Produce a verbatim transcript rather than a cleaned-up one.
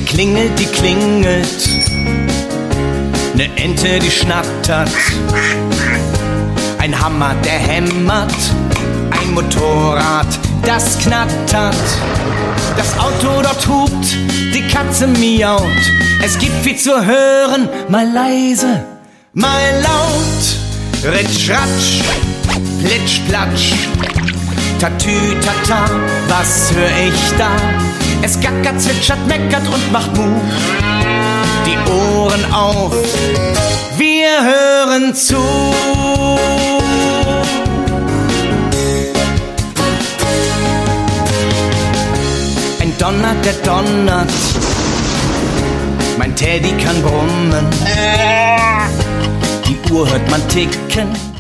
Klingel, die klingelt, ne Ente, die schnattert, ein Hammer, der hämmert, ein Motorrad, das knattert, das Auto dort hupt, die Katze miaut, es gibt viel zu hören, mal leise, mal laut, ritsch, ratsch, plitsch, platsch, tatü, tata, was hör ich da? Es gackert, zwitschert, meckert und macht Mut. Die Ohren auf, wir hören zu. Ein Donner, der donnert, mein Teddy kann brummen. Die Uhr hört man ticken.